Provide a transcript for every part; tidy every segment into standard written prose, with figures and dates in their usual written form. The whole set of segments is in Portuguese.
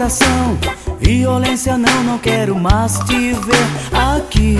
coração, violência não, não quero mais te ver aqui.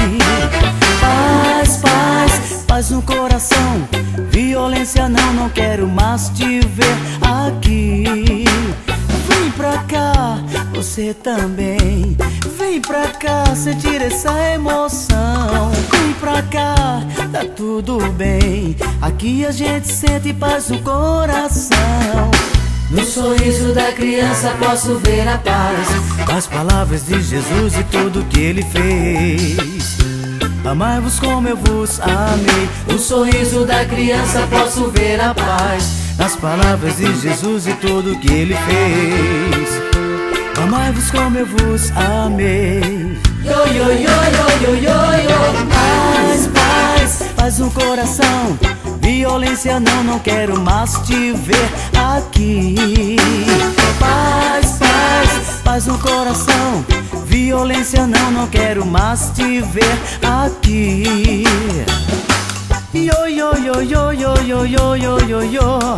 Paz, paz, paz no coração, violência não, não quero mais te ver aqui. Vem pra cá, você também. Vem pra cá, sentir essa emoção. Vem pra cá, tá tudo bem. Aqui a gente sente paz no coração. No sorriso da criança posso ver a paz, As palavras de Jesus e tudo que Ele fez. Amai-vos como eu vos amei. no sorriso da criança posso ver a paz, As palavras de Jesus e tudo que Ele fez. Amai-vos como eu vos amei. yo yo yo yo yo yo yo. Paz, paz, paz no coração, violência não, não quero mais te ver aqui. Paz, paz, paz no coração, violência não, não quero mais te ver aqui. Yo yo yo yo yo yo yo yo yo yo.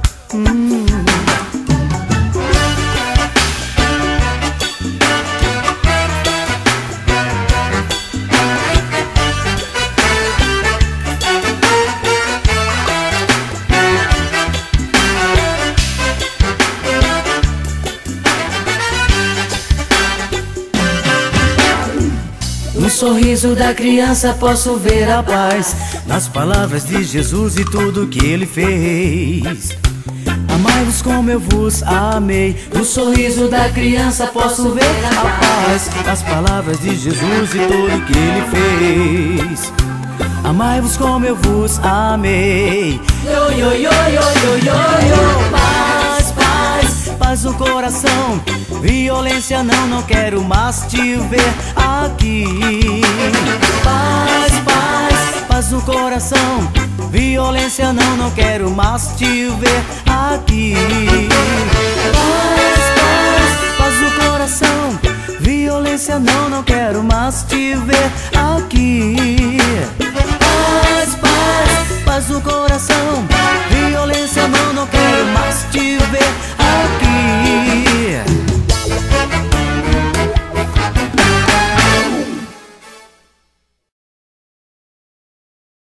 No sorriso da criança posso ver a paz, Nas palavras de Jesus e tudo que Ele fez. Amai-vos como eu vos amei. no sorriso da criança posso ver a paz, As palavras de Jesus e tudo que Ele fez. Amai-vos como eu vos amei. yo yo yo yo yo yo yo. Paz, paz, paz no coração, violência não, não quero mais te ver aqui. Paz, paz, paz no coração, violência não, não quero mais te ver aqui. Paz, paz, paz no coração, violência não, não quero mais te ver aqui.